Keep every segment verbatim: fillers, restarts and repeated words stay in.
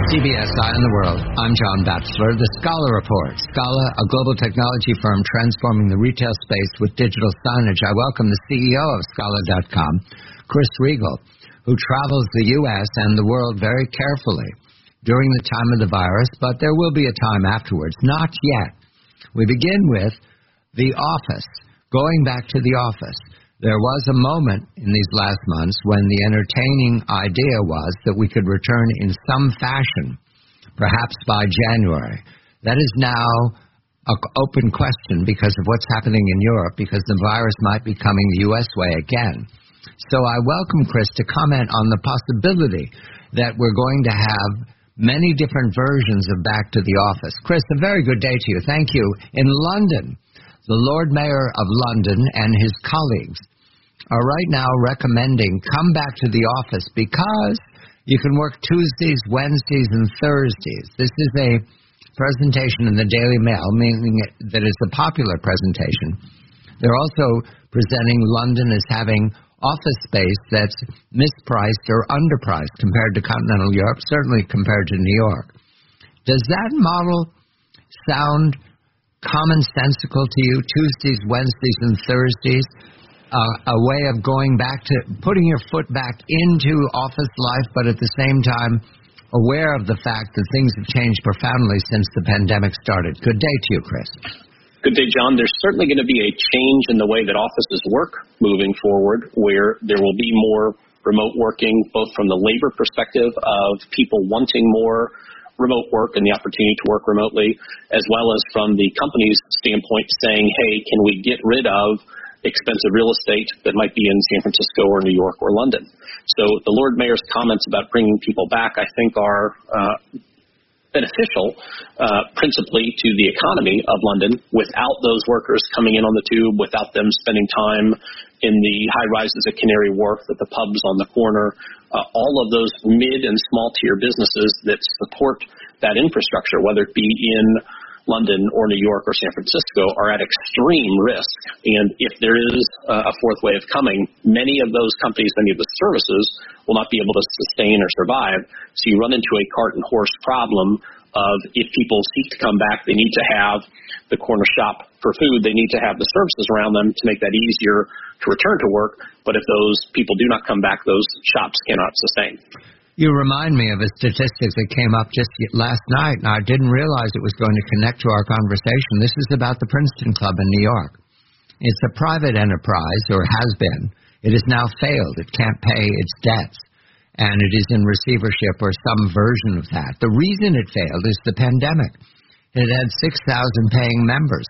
C B S Eye on the World. I'm John Batzler. The Scala Report. Scala, a global technology firm transforming the retail space with digital signage. I welcome the C E O of Scala dot com, Chris Riegel, who travels the U S and the world very carefully during the time of the virus, but there will be a time afterwards. Not yet. We begin with the office, going back to the office. There was a moment in these last months when the entertaining idea was that we could return in some fashion, perhaps by January. That is now an open question because of what's happening in Europe, because the virus might be coming the U S way again. So I welcome Chris to comment on the possibility that we're going to have many different versions of Back to the Office. Chris, a very good day to you. Thank you. In London, the Lord Mayor of London and his colleagues are right now recommending come back to the office because you can work Tuesdays, Wednesdays, and Thursdays. This is a presentation in the Daily Mail, meaning that it's a popular presentation. They're also presenting London as having office space that's mispriced or underpriced compared to continental Europe, certainly compared to New York. Does that model sound commonsensical to you, Tuesdays, Wednesdays, and Thursdays? Uh, a way of going back to putting your foot back into office life, but at the same time aware of the fact that things have changed profoundly since the pandemic started. Good day to you, Chris. Good day, John. There's certainly going to be a change in the way that offices work moving forward, where there will be more remote working, both from the labor perspective of people wanting more remote work and the opportunity to work remotely, as well as from the company's standpoint saying, hey, can we get rid of expensive real estate that might be in San Francisco or New York or London. So the Lord Mayor's comments about bringing people back, I think, are uh, beneficial uh, principally to the economy of London without those workers coming in on the tube, without them spending time in the high rises at Canary Wharf, at the pubs on the corner, uh, all of those mid and small tier businesses that support that infrastructure, whether it be in London or New York or San Francisco, are at extreme risk. And if there is uh, a fourth wave coming, many of those companies, many of the services will not be able to sustain or survive. So you run into a cart and horse problem of if people seek to come back, they need to have the corner shop for food. They need to have the services around them to make that easier to return to work. But if those people do not come back, those shops cannot sustain. You remind me of a statistic that came up just last night, and I didn't realize it was going to connect to our conversation. This is about the Princeton Club in New York. It's a private enterprise, or has been. It has now failed. It can't pay its debts, and it is in receivership or some version of that. The reason it failed is the pandemic. It had six thousand paying members.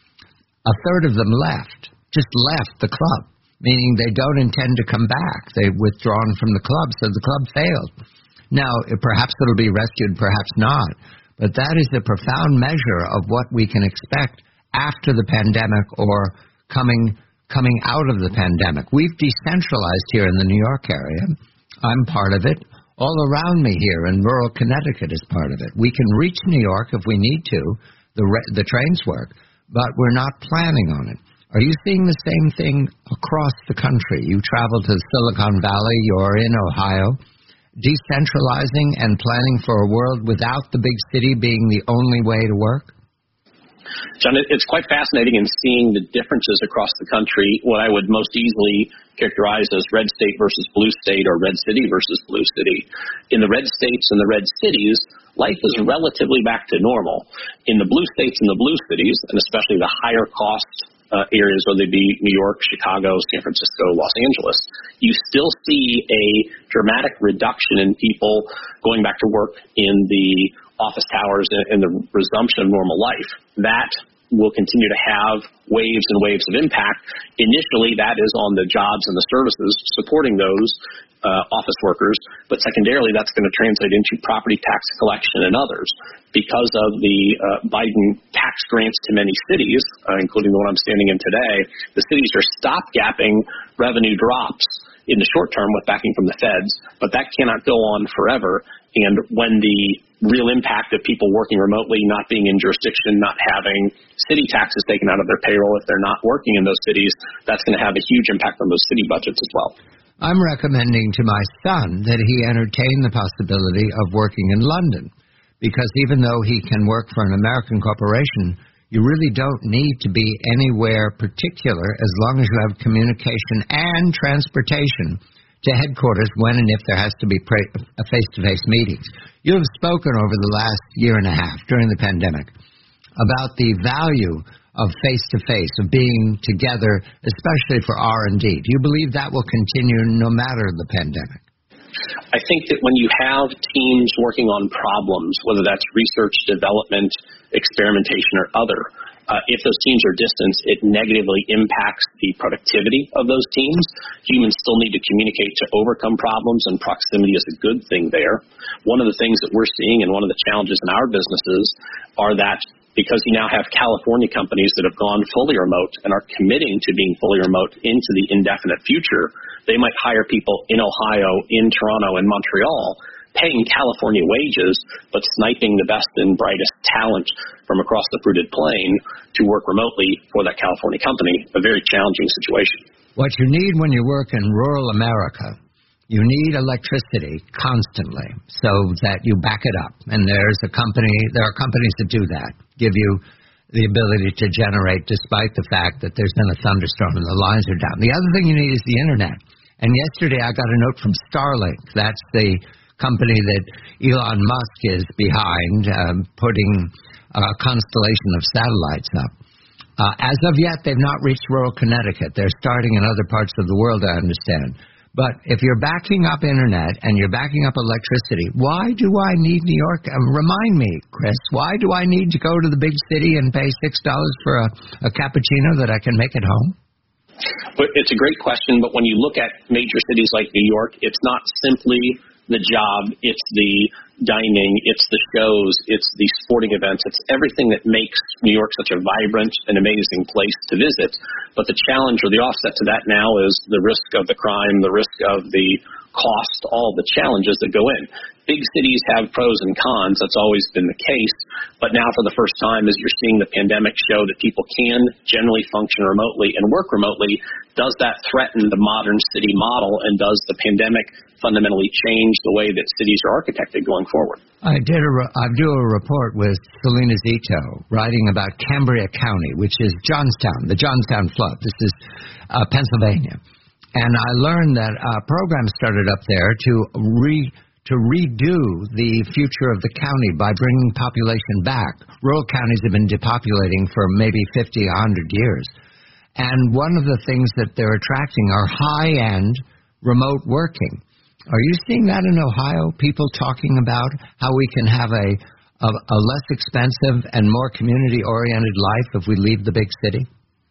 A third of them left, just left the club, meaning they don't intend to come back. They've withdrawn from the club, so the club failed. Now, perhaps it'll be rescued, perhaps not, but that is a profound measure of what we can expect after the pandemic or coming coming out of the pandemic. We've decentralized here in the New York area. I'm part of it. All around me here in rural Connecticut is part of it. We can reach New York if we need to. The, re- the trains work, but we're not planning on it. Are you seeing the same thing across the country? You travel to Silicon Valley, you're in Ohio, decentralizing and planning for a world without the big city being the only way to work? John, it's quite fascinating in seeing the differences across the country, what I would most easily characterize as red state versus blue state or red city versus blue city. In the red states and the red cities, life is relatively back to normal. In the blue states and the blue cities, and especially the higher cost Uh, areas, whether they be New York, Chicago, San Francisco, Los Angeles, you still see a dramatic reduction in people going back to work in the office towers and, and the resumption of normal life. That will continue to have waves and waves of impact. Initially, that is on the jobs and the services supporting those uh, office workers, but secondarily, that's going to translate into property tax collection and others. Because of the uh, Biden tax grants to many cities, uh, including the one I'm standing in today, the cities are stopgapping revenue drops in the short term with backing from the feds, but that cannot go on forever. And when the real impact of people working remotely, not being in jurisdiction, not having city taxes taken out of their payroll if they're not working in those cities, that's going to have a huge impact on those city budgets as well. I'm recommending to my son that he entertain the possibility of working in London, because even though he can work for an American corporation, you really don't need to be anywhere particular as long as you have communication and transportation to headquarters when and if there has to be face-to-face meetings. You have spoken over the last year and a half during the pandemic about the value of face-to-face, of being together, especially for R and D. Do you believe that will continue no matter the pandemic? I think that when you have teams working on problems, whether that's research, development, experimentation, or other, uh, if those teams are distant, it negatively impacts the productivity of those teams. Humans still need to communicate to overcome problems, and proximity is a good thing there. One of the things that we're seeing, and one of the challenges in our businesses, are that because you now have California companies that have gone fully remote and are committing to being fully remote into the indefinite future, they might hire people in Ohio, in Toronto, and Montreal, paying California wages, but sniping the best and brightest talent from across the fruited plain to work remotely for that California company. A very challenging situation. What you need when you work in rural America, you need electricity constantly so that you back it up. And there's a company, there are companies that do that, give you the ability to generate despite the fact that there's been a thunderstorm and the lines are down. The other thing you need is the internet. And yesterday I got a note from Starlink. That's the company that Elon Musk is behind, um, putting a constellation of satellites up. Uh, as of yet, they've not reached rural Connecticut. They're starting in other parts of the world, I understand. But if you're backing up internet and you're backing up electricity, why do I need New York? Um, remind me, Chris, why do I need to go to the big city and pay six dollars for a, a cappuccino that I can make at home? But it's a great question, but when you look at major cities like New York, it's not simply the job, it's the dining, it's the shows, it's the sporting events, it's everything that makes New York such a vibrant and amazing place to visit. But the challenge or the offset to that now is the risk of the crime, the risk of the cost, all the challenges that go in. Big cities have pros and cons. That's always been the case. But now for the first time, as you're seeing the pandemic show that people can generally function remotely and work remotely, does that threaten the modern city model, and does the pandemic fundamentally change the way that cities are architected going forward? I did a re- I do a report with Selena Zito writing about Cambria County, which is Johnstown, the Johnstown flood. This is uh, Pennsylvania. And I learned that a program started up there to re to redo the future of the county by bringing population back. Rural counties have been depopulating for maybe fifty, one hundred years. And one of the things that they're attracting are high-end remote working. Are you seeing that in Ohio? People talking about how we can have a, a, a less expensive and more community-oriented life if we leave the big city?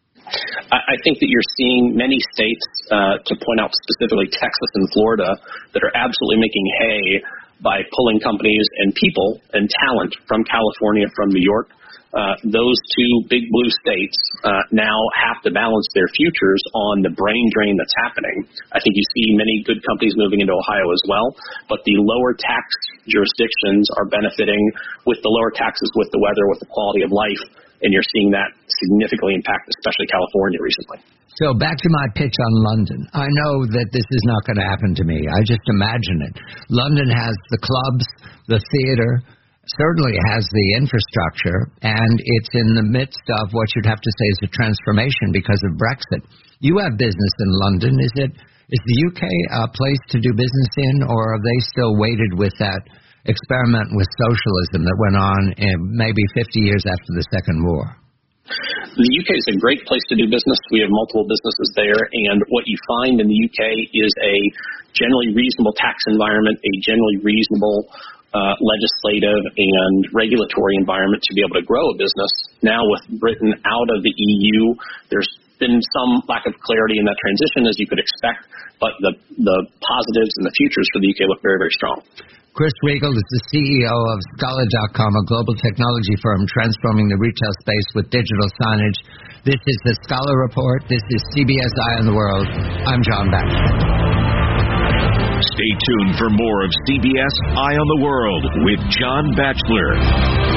I think that you're seeing many states, uh, to point out specifically Texas and Florida, that are absolutely making hay by pulling companies and people and talent from California, from New York. Uh, those two big blue states uh, now have to balance their futures on the brain drain that's happening. I think you see many good companies moving into Ohio as well, but the lower tax jurisdictions are benefiting with the lower taxes, with the weather, with the quality of life, and you're seeing that significantly impact especially California recently. So back to my pitch on London. I know that this is not going to happen to me. I just imagine it. London has the clubs, the theater, certainly has the infrastructure, and it's in the midst of what you'd have to say is a transformation because of Brexit. You have business in London. Is it is the U K a place to do business in, or are they still weighted with that experiment with socialism that went on in maybe fifty years after the Second War? The U K is a great place to do business. We have multiple businesses there, and what you find in the U K is a generally reasonable tax environment, a generally reasonable uh, legislative and regulatory environment to be able to grow a business. Now with Britain out of the E U, there's been some lack of clarity in that transition, as you could expect, but the, the positives and the futures for the U K look very, very strong. Chris Riegel is the C E O of Scala dot com, a global technology firm transforming the retail space with digital signage. This is the Scala Report. This is C B S Eye on the World. I'm John Batchelor. Stay tuned for more of C B S Eye on the World with John Batchelor.